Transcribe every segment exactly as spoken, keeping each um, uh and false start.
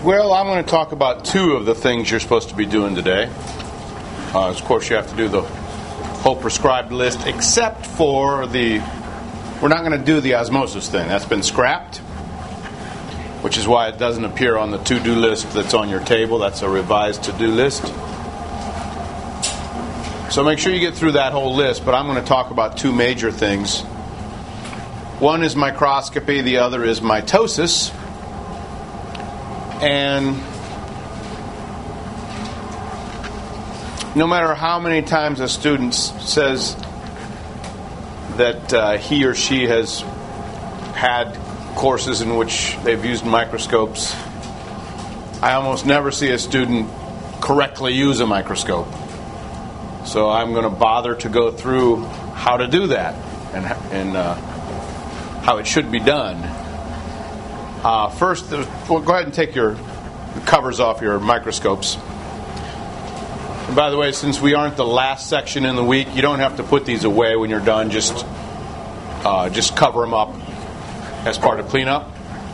Well, I'm going to talk about two of the things you're supposed to be doing today. Uh, of course, you have to do the whole prescribed list, except for the... We're not going to do the osmosis thing. That's been scrapped, which is why it doesn't appear on the to-do list that's on your table. That's a revised to-do list. So make sure you get through that whole list, but I'm going to talk about two major things. One is microscopy, the other is mitosis. And no matter how many times a student says that uh, he or she has had courses in which they've used microscopes, I almost never see a student correctly use a microscope. So I'm going to bother to go through how to do that and, and uh, how it should be done. Uh, first, well, go ahead and take your covers off your microscopes. And by the way, since we aren't the last section in the week, you don't have to put these away when you're done. Just, uh, just cover them up as part of cleanup.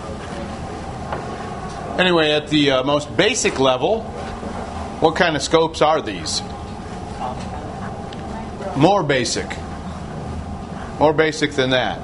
Anyway, at the uh, most basic level, what kind of scopes are these? More basic. More basic than that.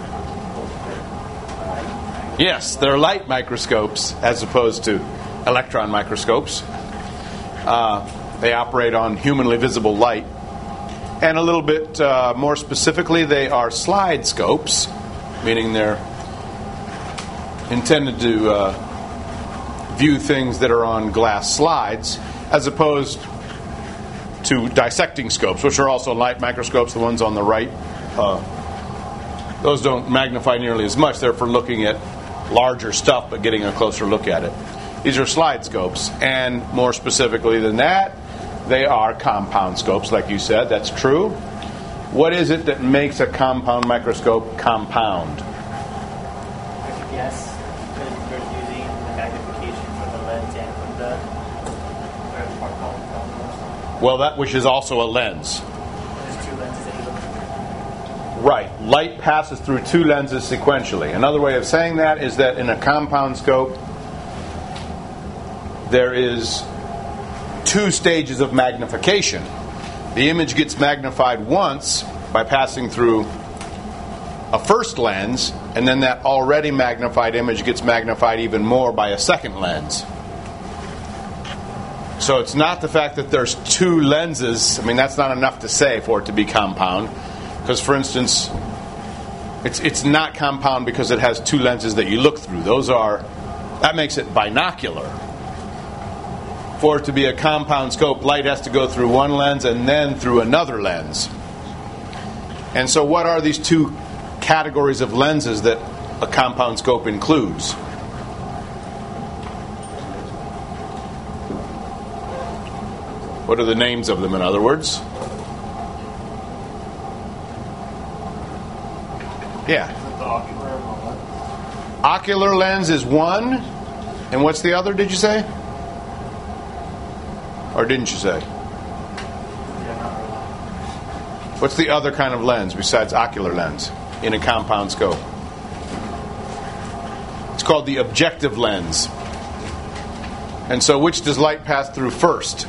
Yes, they're light microscopes as opposed to electron microscopes. Uh, they operate on humanly visible light. And a little bit uh, more specifically, they are slide scopes, meaning they're intended to uh, view things that are on glass slides, as opposed to dissecting scopes, which are also light microscopes, the ones on the right. Uh, those don't magnify nearly as much. They're for looking at larger stuff, but getting a closer look at it. These are slide scopes, and more specifically than that, they are compound scopes, like you said. That's true. What is it that makes a compound microscope compound? I could guess, because you're using the magnification for the lens and from the whatever part called. Well, that which is also a lens. There's two lenses that you look at. Right. Light passes through two lenses sequentially. Another way of saying that is that in a compound scope, there is two stages of magnification. The image gets magnified once by passing through a first lens, and then that already magnified image gets magnified even more by a second lens. So it's not the fact that there's two lenses. I mean, that's not enough to say for it to be compound. Because, for instance, it's it's not compound because it has two lenses that you look through. Those are, that makes it binocular. For it to be a compound scope, light has to go through one lens and then through another lens. And so what are these two categories of lenses that a compound scope includes? What are the names of them, in other words? Yeah. Ocular lens is one. And what's the other, did you say? Or didn't you say? What's the other kind of lens besides ocular lens in a compound scope? It's called the objective lens. And so which does light pass through first?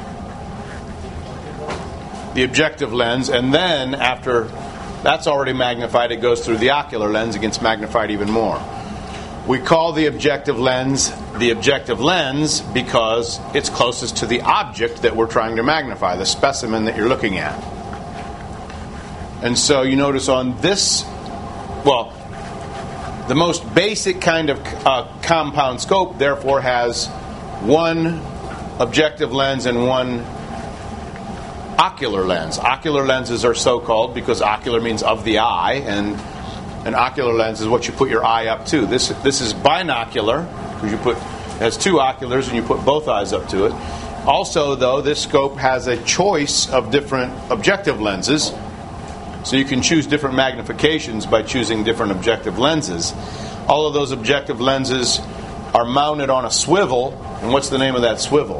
The objective lens, and then after that's already magnified, it goes through the ocular lens and gets magnified even more. We call the objective lens the objective lens because it's closest to the object that we're trying to magnify, the specimen that you're looking at. And so you notice on this, well, the most basic kind of uh, compound scope, therefore, has one objective lens and one ocular lens. Ocular lenses are so called because ocular means of the eye, and an ocular lens is what you put your eye up to. This this is binocular because you put it has two oculars and you put both eyes up to it. Also, though, this scope has a choice of different objective lenses, so you can choose different magnifications by choosing different objective lenses. All of those objective lenses are mounted on a swivel, and what's the name of that swivel?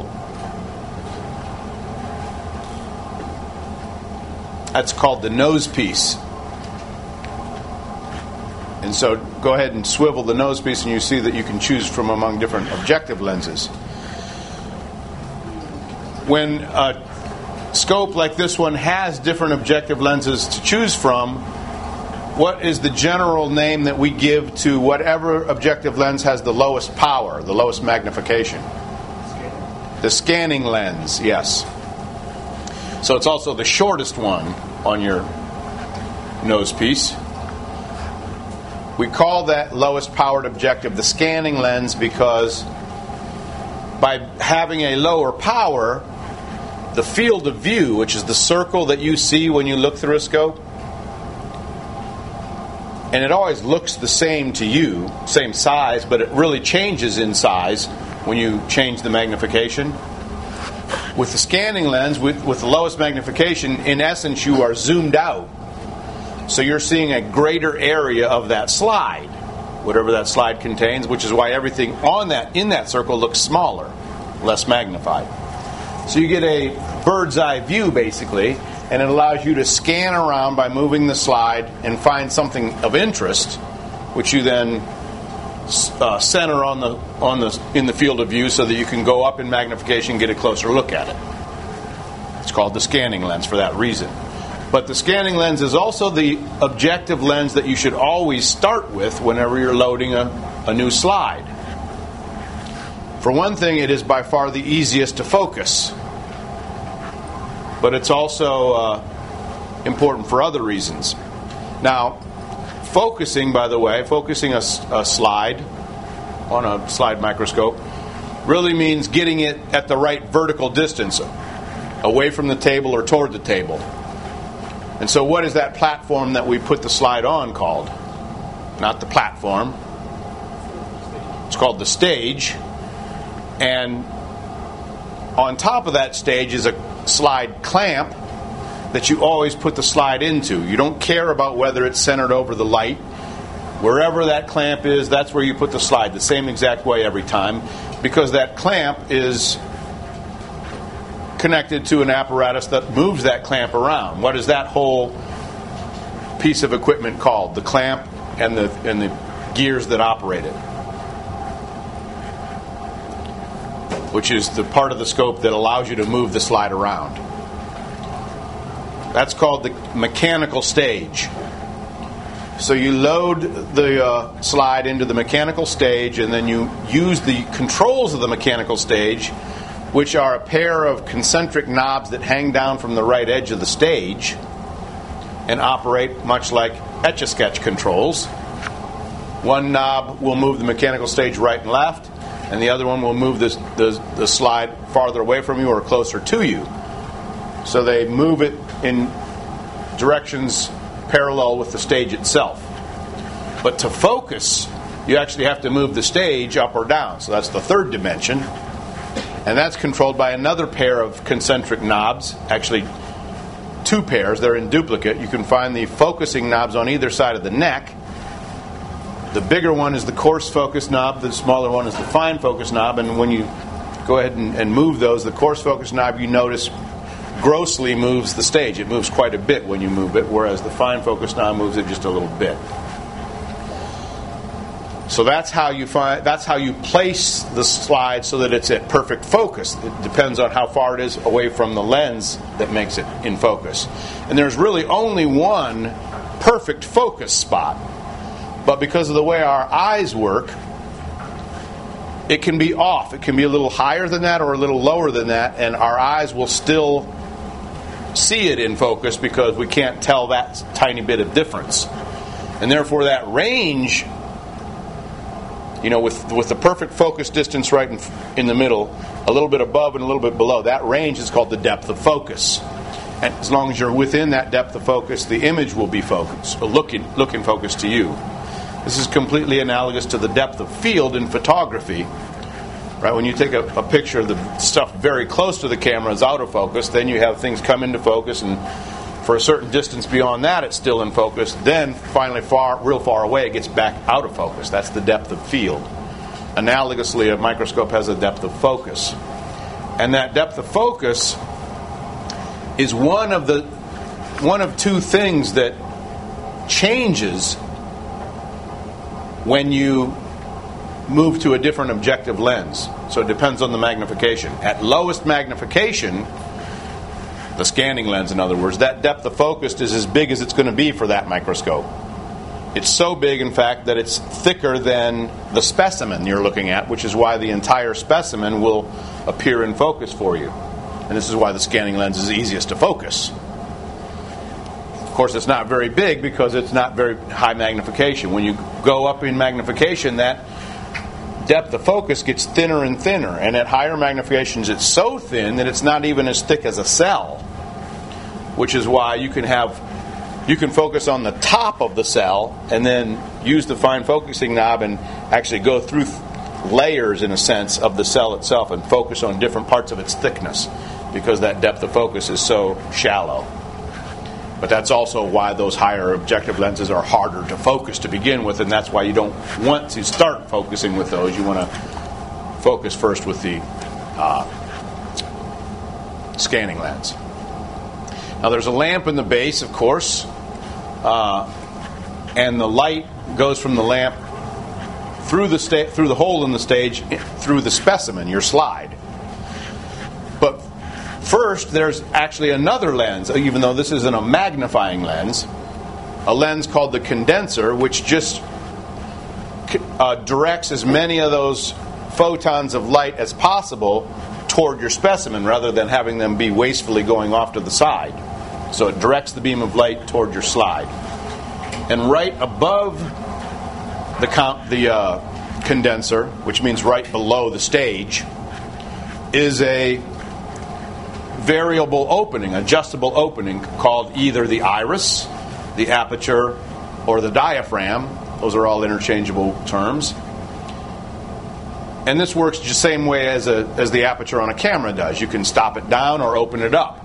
That's called the nose piece. And so go ahead and swivel the nose piece and you see that you can choose from among different objective lenses. When a scope like this one has different objective lenses to choose from, what is the general name that we give to whatever objective lens has the lowest power, the lowest magnification? The scanning lens, yes. So it's also the shortest one on your nose piece. We call that lowest powered objective the scanning lens because by having a lower power, the field of view, which is the circle that you see when you look through a scope, and it always looks the same to you, same size, but it really changes in size when you change the magnification. With the scanning lens, with, with the lowest magnification, in essence, you are zoomed out. So you're seeing a greater area of that slide, whatever that slide contains, which is why everything on that in that circle looks smaller, less magnified. So you get a bird's eye view, basically, and it allows you to scan around by moving the slide and find something of interest, which you then uh, center on the on the in the field of view, so that you can go up in magnification and get a closer look at it. It's called the scanning lens for that reason. But the scanning lens is also the objective lens that you should always start with whenever you're loading a, a new slide. For one thing, it is by far the easiest to focus. But it's also uh, important for other reasons. Now, focusing, by the way, focusing a, a slide on a slide microscope really means getting it at the right vertical distance, away from the table or toward the table. And so what is that platform that we put the slide on called? Not the platform. It's called the stage. And on top of that stage is a slide clamp that you always put the slide into. You don't care about whether it's centered over the light. Wherever that clamp is, that's where you put the slide, the same exact way every time, because that clamp is connected to an apparatus that moves that clamp around. What is that whole piece of equipment called? The clamp and the and the gears that operate it, which is the part of the scope that allows you to move the slide around. That's called the mechanical stage. So you load the uh, slide into the mechanical stage, and then you use the controls of the mechanical stage, which are a pair of concentric knobs that hang down from the right edge of the stage and operate much like Etch-a-Sketch controls. One knob will move the mechanical stage right and left, and the other one will move this, the, the slide farther away from you or closer to you. So they move it in directions parallel with the stage itself. But to focus, you actually have to move the stage up or down. So that's the third dimension. And that's controlled by another pair of concentric knobs, actually two pairs. They're in duplicate. You can find the focusing knobs on either side of the neck. The bigger one is the coarse focus knob. The smaller one is the fine focus knob. And when you go ahead and, and move those, the coarse focus knob, you notice, grossly moves the stage. It moves quite a bit when you move it, whereas the fine focus knob moves it just a little bit. So that's how you find that's how you place the slide so that it's at perfect focus. It depends on how far it is away from the lens that makes it in focus. And there's really only one perfect focus spot. But because of the way our eyes work, it can be off. It can be a little higher than that or a little lower than that, and our eyes will still see it in focus because we can't tell that tiny bit of difference. And therefore that range, you know, with with the perfect focus distance right in, in the middle, a little bit above and a little bit below, that range is called the depth of focus. And as long as you're within that depth of focus, the image will be focused, or look in, look in focus to you. This is completely analogous to the depth of field in photography. Right? When you take a, a picture of the stuff very close to the camera is out of focus, then you have things come into focus, and for a certain distance beyond that it's still in focus. Then finally far, real far away, it gets back out of focus. That's the depth of field. Analogously, a microscope has a depth of focus. And that depth of focus is one of the one of two things that changes when you move to a different objective lens. So it depends on the magnification. At lowest magnification, the scanning lens in other words, that depth of focus is as big as it's going to be for that microscope. It's so big, in fact, that it's thicker than the specimen you're looking at, which is why the entire specimen will appear in focus for you. And this is why the scanning lens is easiest to focus. Of course, it's not very big because it's not very high magnification. When you go up in magnification, that depth of focus gets thinner and thinner. And at higher magnifications, it's so thin that it's not even as thick as a cell. Which is why you can have, you can focus on the top of the cell and then use the fine focusing knob and actually go through layers, in a sense, of the cell itself and focus on different parts of its thickness because that depth of focus is so shallow. But that's also why those higher objective lenses are harder to focus to begin with, and that's why you don't want to start focusing with those. You want to focus first with the uh, scanning lens. Now there's a lamp in the base, of course, uh, and the light goes from the lamp through the sta- through the hole in the stage, through the specimen, your slide. But first, there's actually another lens, even though this isn't a magnifying lens, a lens called the condenser, which just uh, directs as many of those photons of light as possible toward your specimen, rather than having them be wastefully going off to the side. So it directs the beam of light toward your slide. And right above the, con- the uh, condenser, which means right below the stage, is a variable opening, adjustable opening, called either the iris, the aperture, or the diaphragm. Those are all interchangeable terms. And this works the same way as a as the aperture on a camera does. You can stop it down or open it up.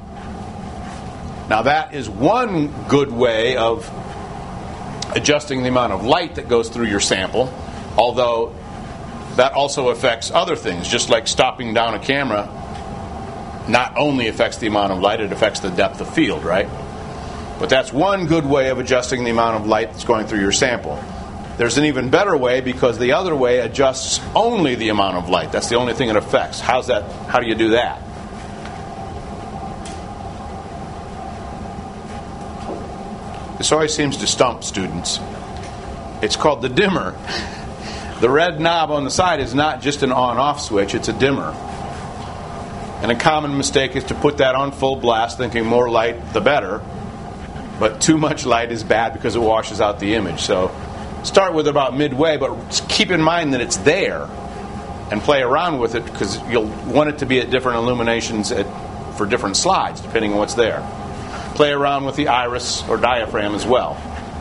Now that is one good way of adjusting the amount of light that goes through your sample, although that also affects other things, just like stopping down a camera not only affects the amount of light, it affects the depth of field, right? But that's one good way of adjusting the amount of light that's going through your sample. There's an even better way, because the other way adjusts only the amount of light. That's the only thing it affects. How's that? How do you do that? This always seems to stump students. It's called the dimmer. The red knob on the side is not just an on-off switch, it's a dimmer. And a common mistake is to put that on full blast, thinking more light, the better. But too much light is bad because it washes out the image. So start with about midway, but keep in mind that it's there. And play around with it, because you'll want it to be at different illuminations at, for different slides, depending on what's there. Play around with the iris or diaphragm as well.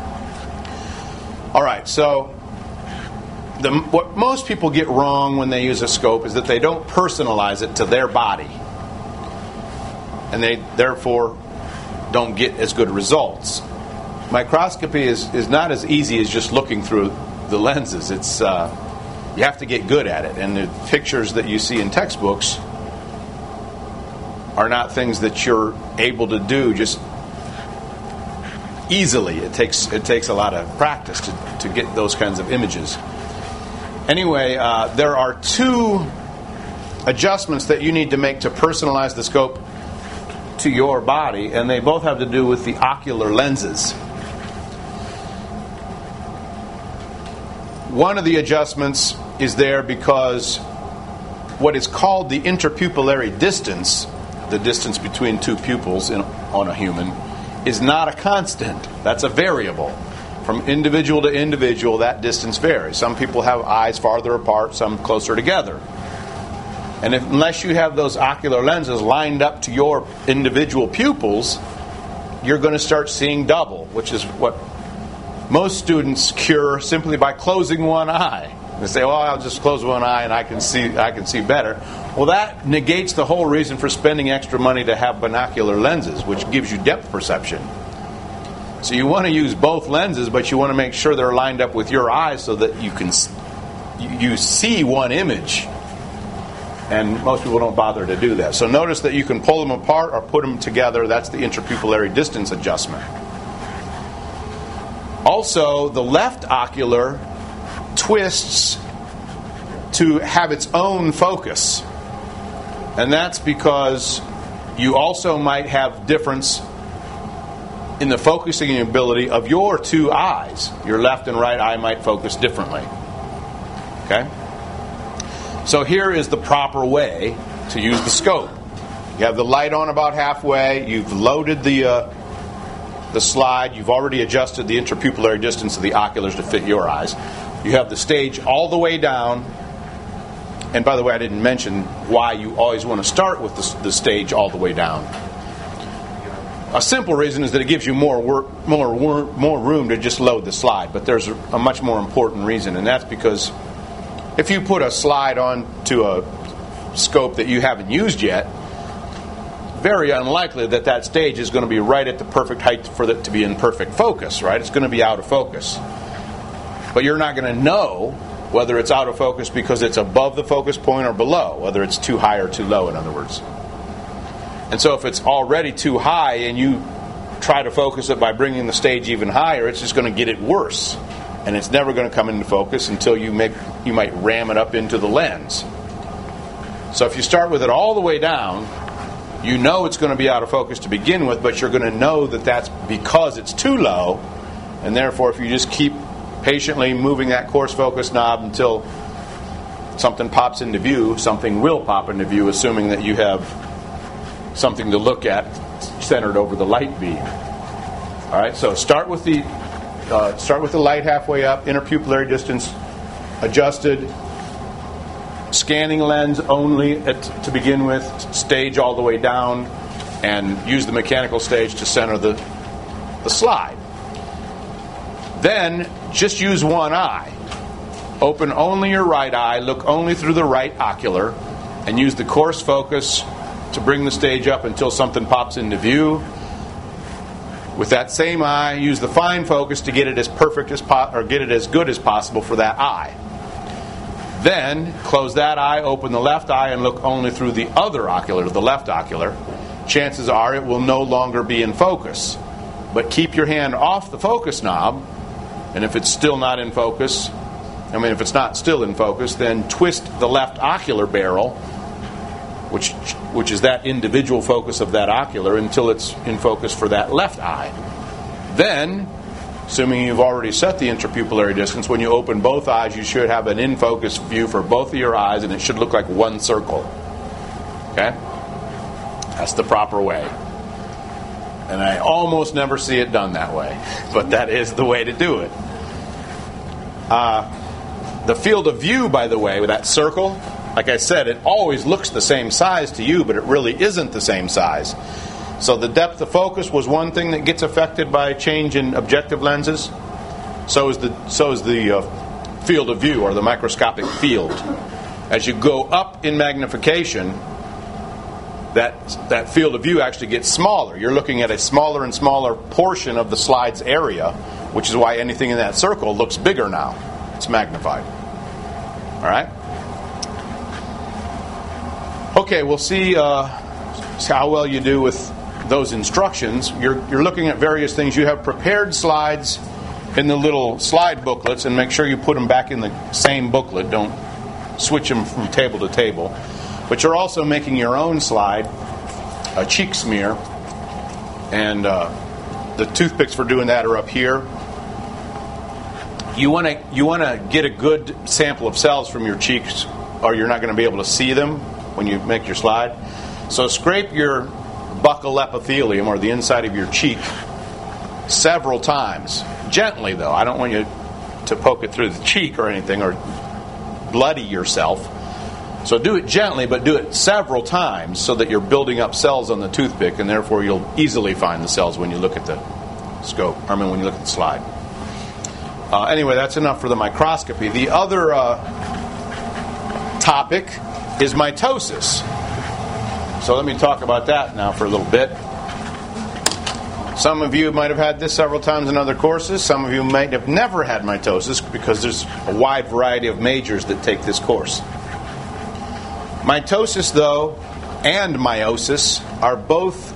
All right, so the, what most people get wrong when they use a scope is that they don't personalize it to their body. And they therefore don't get as good results. Microscopy is, is not as easy as just looking through the lenses. It's uh, you have to get good at it. And the pictures that you see in textbooks are not things that you're able to do just easily. It takes it takes a lot of practice to, to get those kinds of images. Anyway, uh, there are two adjustments that you need to make to personalize the scope to your body, and they both have to do with the ocular lenses. One of the adjustments is there because what is called the interpupillary distance, the distance between two pupils in, on a human, is not a constant. That's a variable. From individual to individual, that distance varies. Some people have eyes farther apart, some closer together. And if, unless you have those ocular lenses lined up to your individual pupils, you're going to start seeing double, which is what most students cure simply by closing one eye. They say, "Well, I'll just close one eye and I can see I can see better." Well, that negates the whole reason for spending extra money to have binocular lenses, which gives you depth perception. So you want to use both lenses, but you want to make sure they're lined up with your eyes so that you can you see one image. And most people don't bother to do that. So notice that you can pull them apart or put them together. That's the interpupillary distance adjustment. Also, the left ocular twists to have its own focus. And that's because you also might have difference in the focusing ability of your two eyes. Your left and right eye might focus differently. Okay? So here is the proper way to use the scope. You have the light on about halfway. You've loaded the uh, the slide. You've already adjusted the interpupillary distance of the oculars to fit your eyes. You have the stage all the way down. And by the way, I didn't mention why you always want to start with the, the stage all the way down. A simple reason is that it gives you more work, more work, more room to just load the slide. But there's a, a much more important reason, and that's because if you put a slide onto a scope that you haven't used yet, very unlikely that that stage is going to be right at the perfect height for it to be in perfect focus, right? It's going to be out of focus. But you're not going to know whether it's out of focus because it's above the focus point or below, whether it's too high or too low, in other words. And so if it's already too high and you try to focus it by bringing the stage even higher, it's just going to get it worse. And it's never going to come into focus until you make you might ram it up into the lens. So if you start with it all the way down, you know it's going to be out of focus to begin with, but you're going to know that that's because it's too low, and therefore if you just keep patiently moving that coarse focus knob until something pops into view, something will pop into view, assuming that you have something to look at centered over the light beam. All right, so start with the uh, start with the light halfway up, interpupillary distance adjusted, scanning lens only at, to begin with, stage all the way down, and use the mechanical stage to center the the slide. Then just use one eye. Open only your right eye, look only through the right ocular, and use the coarse focus to bring the stage up until something pops into view. With that same eye, use the fine focus to get it as perfect as po- or get it as good as possible for that eye. Then close that eye, open the left eye, and look only through the other ocular, the left ocular. Chances are it will no longer be in focus. But keep your hand off the focus knob, and if it's still not in focus, I mean if it's not still in focus, then twist the left ocular barrel, which which is that individual focus of that ocular, until it's in focus for that left eye. Then, assuming you've already set the interpupillary distance, when you open both eyes, you should have an in-focus view for both of your eyes, and it should look like one circle. Okay? That's the proper way. And I almost never see it done that way, but that is the way to do it. Uh, the field of view, by the way, with that circle, like I said, it always looks the same size to you, but it really isn't the same size. So the depth of focus was one thing that gets affected by change in objective lenses. So is the so is the uh, field of view, or the microscopic field. As you go up in magnification, that that field of view actually gets smaller. You're looking at a smaller and smaller portion of the slide's area, which is why anything in that circle looks bigger now. It's magnified. All right? Okay, we'll see, uh, see how well you do with those instructions. You're, you're looking at various things. You have prepared slides in the little slide booklets, and make sure you put them back in the same booklet. Don't switch them from table to table. But you're also making your own slide, a cheek smear, and uh, the toothpicks for doing that are up here. You want to you want to get a good sample of cells from your cheeks, or you're not going to be able to see them when you make your slide. So scrape your buccal epithelium, or the inside of your cheek, several times. Gently, though. I don't want you to poke it through the cheek or anything, or bloody yourself. So do it gently, but do it several times so that you're building up cells on the toothpick, and therefore you'll easily find the cells when you look at the scope, I mean when you look at the slide. Uh, anyway, that's enough for the microscopy. The other uh, topic is mitosis. So let me talk about that now for a little bit. Some of you might have had this several times in other courses. Some of you might have never had mitosis, because there's a wide variety of majors that take this course. Mitosis, though, and meiosis are both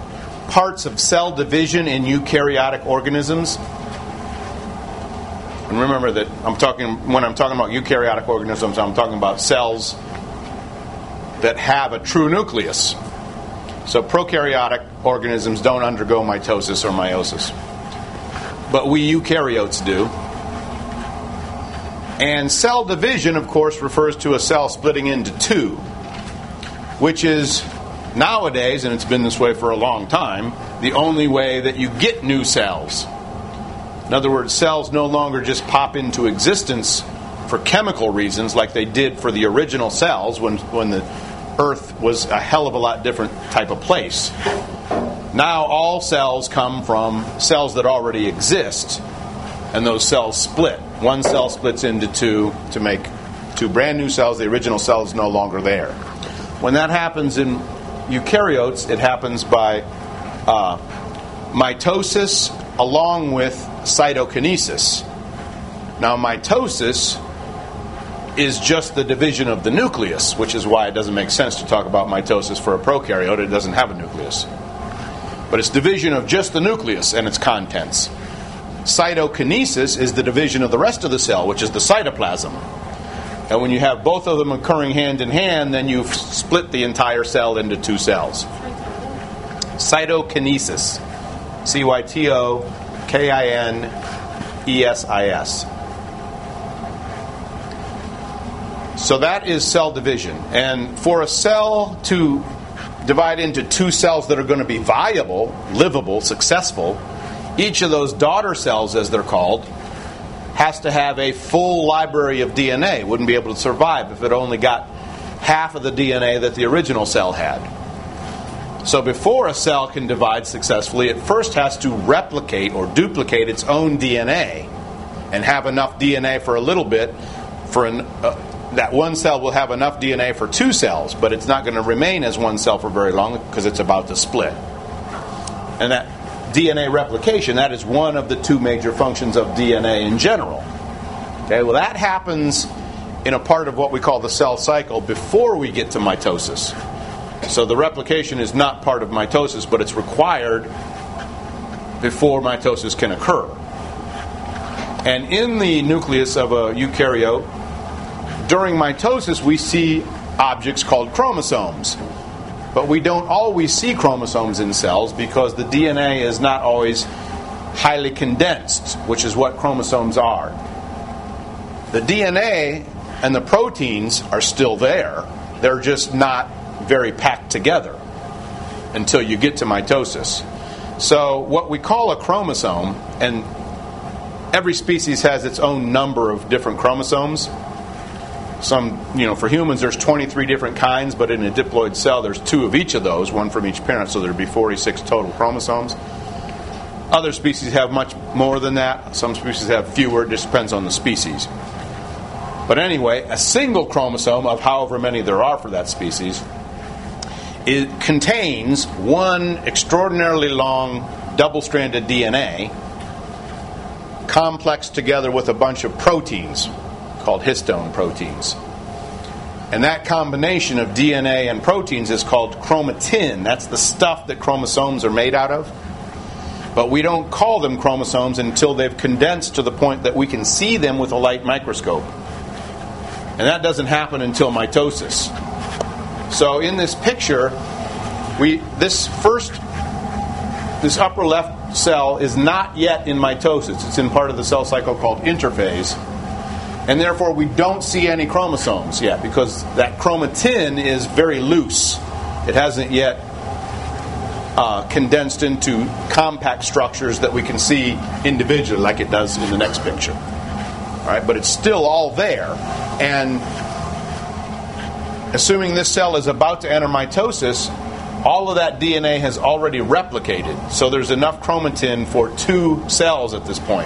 parts of cell division in eukaryotic organisms. And remember that I'm talking when I'm talking about eukaryotic organisms, I'm talking about cells that have a true nucleus. So prokaryotic organisms don't undergo mitosis or meiosis, but we eukaryotes do. And cell division, of course, refers to a cell splitting into two, which is nowadays, and it's been this way for a long time, the only way that you get new cells. In other words, cells no longer just pop into existence for chemical reasons like they did for the original cells when, when the Earth was a hell of a lot different type of place. Now all cells come from cells that already exist, and those cells split. One cell splits into two to make two brand new cells. The original cell is no longer there. When that happens in eukaryotes, it happens by uh, mitosis along with cytokinesis. Now, mitosis is just the division of the nucleus, which is why it doesn't make sense to talk about mitosis for a prokaryote. It doesn't have a nucleus. But it's division of just the nucleus and its contents. Cytokinesis is the division of the rest of the cell, which is the cytoplasm. And when you have both of them occurring hand in hand, then you've split the entire cell into two cells. Cytokinesis. C Y T O K I N E S I S. So that is cell division. And for a cell to divide into two cells that are going to be viable, livable, successful, each of those daughter cells, as they're called, has to have a full library of D N A. Wouldn't be able to survive if it only got half of the D N A that the original cell had. So before a cell can divide successfully, it first has to replicate or duplicate its own D N A and have enough D N A for a little bit. For an, uh, that one cell will have enough D N A for two cells, but it's not going to remain as one cell for very long because it's about to split. And that D N A replication, that is one of the two major functions of D N A in general. Okay, well that happens in a part of what we call the cell cycle before we get to mitosis. So the replication is not part of mitosis, but it's required before mitosis can occur. And in the nucleus of a eukaryote, during mitosis we see objects called chromosomes. But we don't always see chromosomes in cells because the D N A is not always highly condensed, which is what chromosomes are. The D N A and the proteins are still there. They're just not very packed together until you get to mitosis. So what we call a chromosome, and every species has its own number of different chromosomes. Some, you know, for humans there's twenty-three different kinds, but in a diploid cell there's two of each of those, one from each parent, so there'd be forty-six total chromosomes. Other species have much more than that. Some species have fewer. It just depends on the species. But anyway, a single chromosome of however many there are for that species, it contains one extraordinarily long double-stranded D N A complexed together with a bunch of proteins called histone proteins. And that combination of D N A and proteins is called chromatin. That's the stuff that chromosomes are made out of. But we don't call them chromosomes until they've condensed to the point that we can see them with a light microscope. And that doesn't happen until mitosis. So in this picture, we this first, this upper left cell is not yet in mitosis. It's in part of the cell cycle called interphase. And therefore we don't see any chromosomes yet because that chromatin is very loose. It hasn't yet uh, condensed into compact structures that we can see individually like it does in the next picture. All right, but it's still all there. And assuming this cell is about to enter mitosis, all of that D N A has already replicated. So there's enough chromatin for two cells at this point.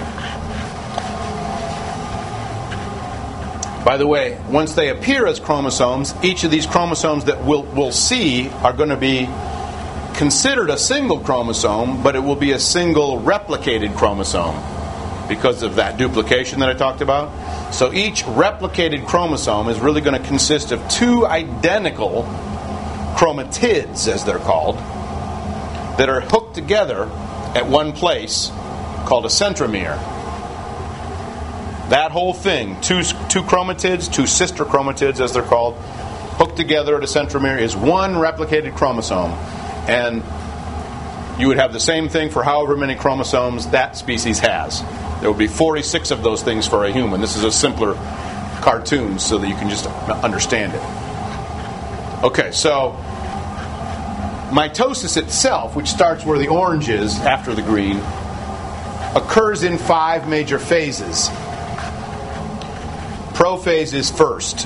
By the way, once they appear as chromosomes, each of these chromosomes that we'll, we'll see are going to be considered a single chromosome, but it will be a single replicated chromosome because of that duplication that I talked about. So each replicated chromosome is really going to consist of two identical chromatids, as they're called, that are hooked together at one place called a centromere. That whole thing, two, two chromatids, two sister chromatids as they're called, hooked together at a centromere is one replicated chromosome. And you would have the same thing for however many chromosomes that species has. There would be forty-six of those things for a human. This is a simpler cartoon so that you can just understand it. Okay, so mitosis itself, which starts where the orange is after the green, occurs in five major phases. Prophase is first.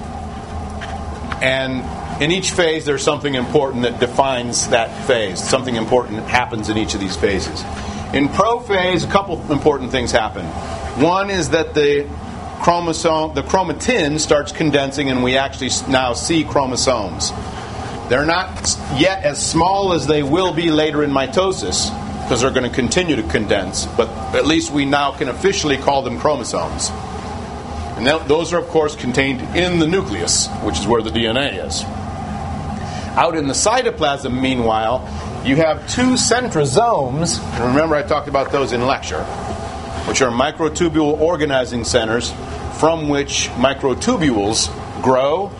And in each phase there's something important that defines that phase. Something important that happens in each of these phases. In prophase, a couple important things happen. One is that the chromosome, the chromatin starts condensing and we actually now see chromosomes. They're not yet as small as they will be later in mitosis because they're going to continue to condense, but at least we now can officially call them chromosomes. And those are, of course, contained in the nucleus, which is where the D N A is. Out in the cytoplasm, meanwhile, you have two centrosomes. And remember, I talked about those in lecture, which are microtubule organizing centers from which microtubules grow.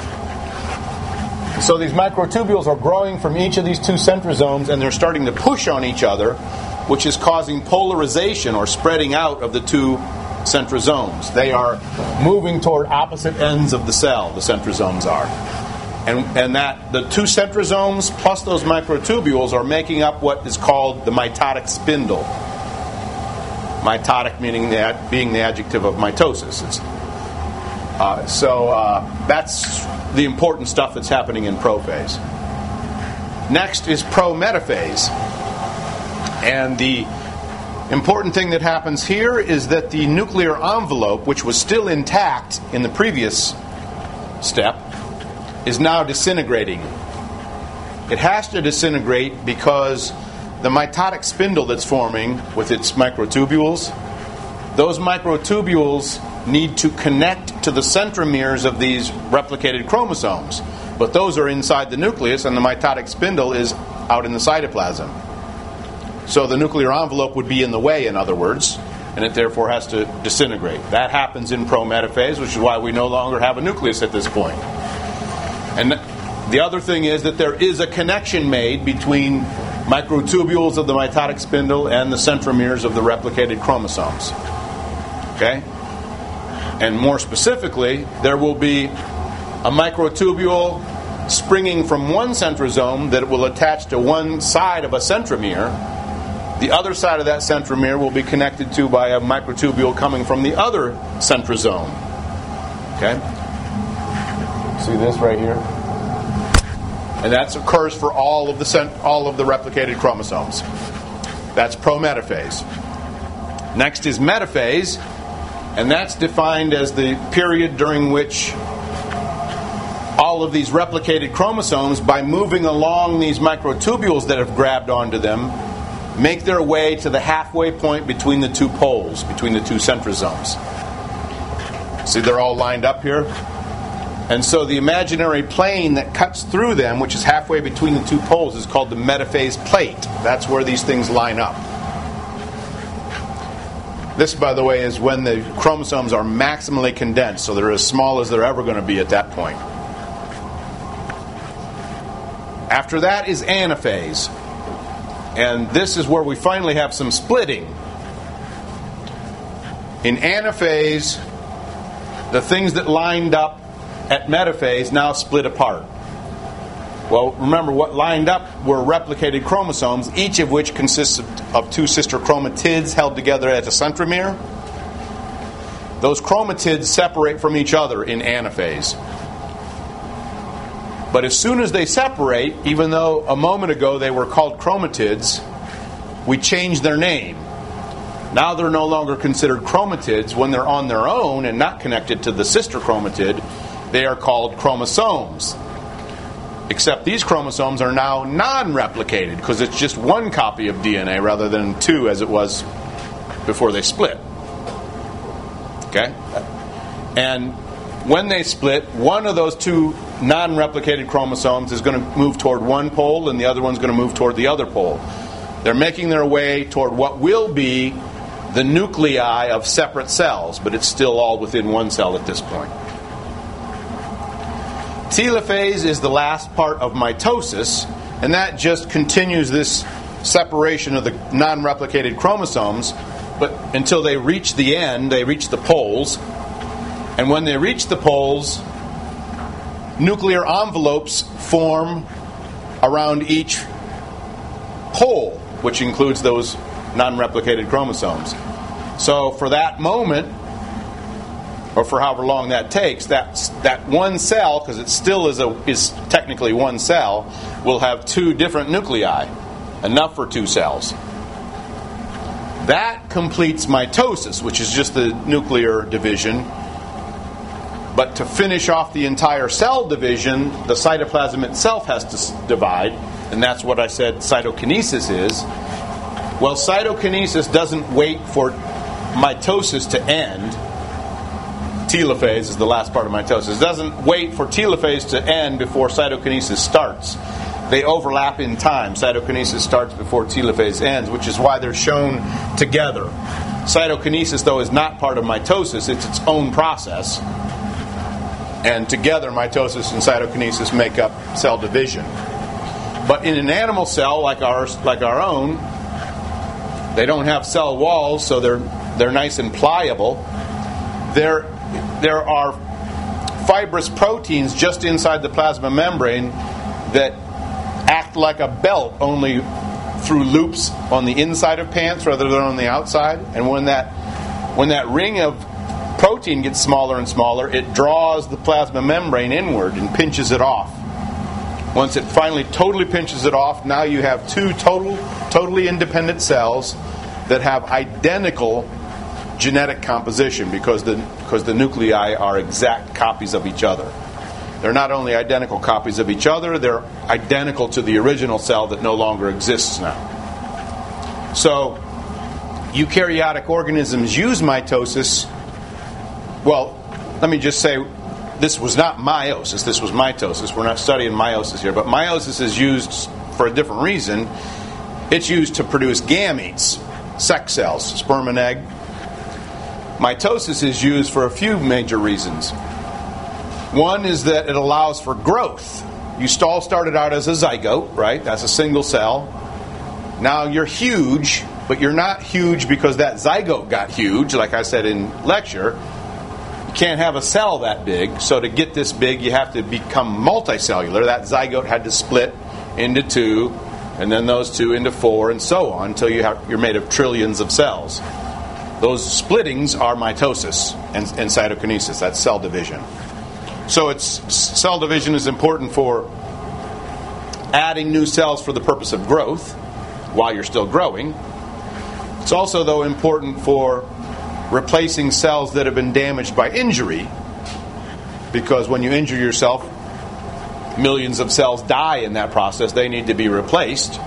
So these microtubules are growing from each of these two centrosomes, and they're starting to push on each other, which is causing polarization or spreading out of the two centrosomes. They are moving toward opposite ends of the cell, the centrosomes are. And, and that the two centrosomes plus those microtubules are making up what is called the mitotic spindle. Mitotic meaning that being the adjective of mitosis. It's, uh, so uh, that's the important stuff that's happening in prophase. Next is prometaphase. And the important thing that happens here is that the nuclear envelope, which was still intact in the previous step, is now disintegrating. It has to disintegrate because the mitotic spindle that's forming with its microtubules, those microtubules need to connect to the centromeres of these replicated chromosomes. But those are inside the nucleus, and the mitotic spindle is out in the cytoplasm. So the nuclear envelope would be in the way, in other words, and it therefore has to disintegrate. That happens in prometaphase, which is why we no longer have a nucleus at this point. And the other thing is that there is a connection made between microtubules of the mitotic spindle and the centromeres of the replicated chromosomes. Okay? And more specifically, there will be a microtubule springing from one centrosome that will attach to one side of a centromere. The other side of that centromere will be connected to by a microtubule coming from the other centrosome. Okay? See this right here? And that occurs for all of the cent- all of the replicated chromosomes. That's prometaphase. Next is metaphase, and that's defined as the period during which all of these replicated chromosomes, by moving along these microtubules that have grabbed onto them, make their way to the halfway point between the two poles, between the two centrosomes. See, they're all lined up here. And so the imaginary plane that cuts through them, which is halfway between the two poles, is called the metaphase plate. That's where these things line up. This, by the way, is when the chromosomes are maximally condensed, so they're as small as they're ever going to be at that point. After that is anaphase. And this is where we finally have some splitting. In anaphase, the things that lined up at metaphase now split apart. Well, remember, what lined up were replicated chromosomes, each of which consists of, of two sister chromatids held together at a centromere. Those chromatids separate from each other in anaphase. But as soon as they separate, even though a moment ago they were called chromatids, we change their name. Now they're no longer considered chromatids. When they're on their own and not connected to the sister chromatid, they are called chromosomes. Except these chromosomes are now non-replicated because it's just one copy of D N A rather than two as it was before they split. Okay? And when they split, one of those two non-replicated chromosomes is going to move toward one pole and the other one's going to move toward the other pole. They're making their way toward what will be the nuclei of separate cells, but it's still all within one cell at this point. Telophase is the last part of mitosis, and that just continues this separation of the non-replicated chromosomes, but until they reach the end, they reach the poles, and when they reach the poles, nuclear envelopes form around each pole, which includes those non-replicated chromosomes. So for that moment, or for however long that takes, that that one cell, because it still is a is technically one cell, will have two different nuclei, enough for two cells. That completes mitosis, which is just the nuclear division. But to finish off the entire cell division, the cytoplasm itself has to divide, and that's what I said cytokinesis is. Well, cytokinesis doesn't wait for mitosis to end. Telophase is the last part of mitosis. It doesn't wait for telophase to end before cytokinesis starts. They overlap in time. Cytokinesis starts before telophase ends, which is why they're shown together. Cytokinesis, though, is not part of mitosis. It's its own process. And together, mitosis and cytokinesis make up cell division. But in an animal cell like ours, like our own, they don't have cell walls, so they're they're nice and pliable. There, there are fibrous proteins just inside the plasma membrane that act like a belt, only through loops on the inside of pants rather than on the outside. And when that when that ring of protein gets smaller and smaller, it draws the plasma membrane inward and pinches it off. Once it finally totally pinches it off, now you have two total, totally independent cells that have identical genetic composition because the because the nuclei are exact copies of each other. They're not only identical copies of each other, they're identical to the original cell that no longer exists now. So, eukaryotic organisms use mitosis. Well, let me just say, this was not meiosis, this was mitosis. We're not studying meiosis here, but meiosis is used for a different reason. It's used to produce gametes, sex cells, sperm and egg. Mitosis is used for a few major reasons. One is that it allows for growth. You all started out as a zygote, right? That's a single cell. Now you're huge, but you're not huge because that zygote got huge, like I said in lecture. You can't have a cell that big, so to get this big, you have to become multicellular. That zygote had to split into two, and then those two into four, and so on, until you have, you're made of trillions of cells. Those splittings are mitosis and, and cytokinesis. That's cell division. So it's cell division is important for adding new cells for the purpose of growth while you're still growing. It's also, though, important for replacing cells that have been damaged by injury, because when you injure yourself, millions of cells die in that process. They need to be replaced.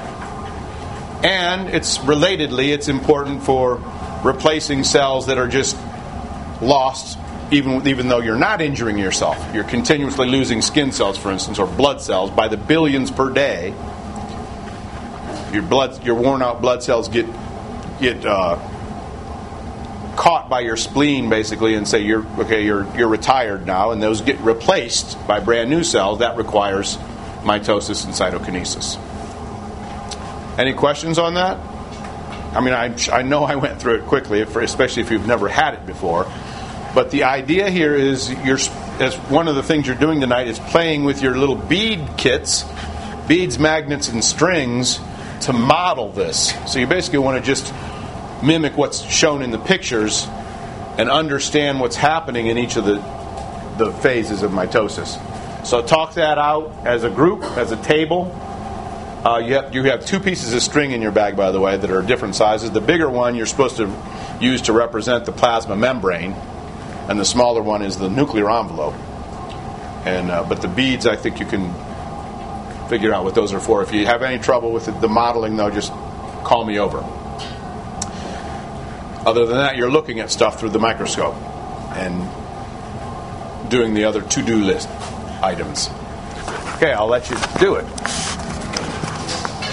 And it's relatedly, it's important for replacing cells that are just lost, even even though you're not injuring yourself. You're continuously losing skin cells, for instance, or blood cells by the billions per day. Your blood, your worn-out blood cells get get uh, caught by your spleen, basically, and say you're okay. You're you're retired now, and those get replaced by brand new cells. That requires mitosis and cytokinesis. Any questions on that? I mean, I I know I went through it quickly, especially if you've never had it before. But the idea here is, you're, as one of the things you're doing tonight is playing with your little bead kits, beads, magnets, and strings to model this. So you basically want to just mimic what's shown in the pictures and understand what's happening in each of the the phases of mitosis. So talk that out as a group, as a table. Uh, you have you have two pieces of string in your bag, by the way, that are different sizes. The bigger one you're supposed to use to represent the plasma membrane, and the smaller one is the nuclear envelope. And uh, but the beads, I think you can figure out what those are for. If you have any trouble with the modeling, though, just call me over. Other than that, you're looking at stuff through the microscope and doing the other to-do list items. Okay, I'll let you do it.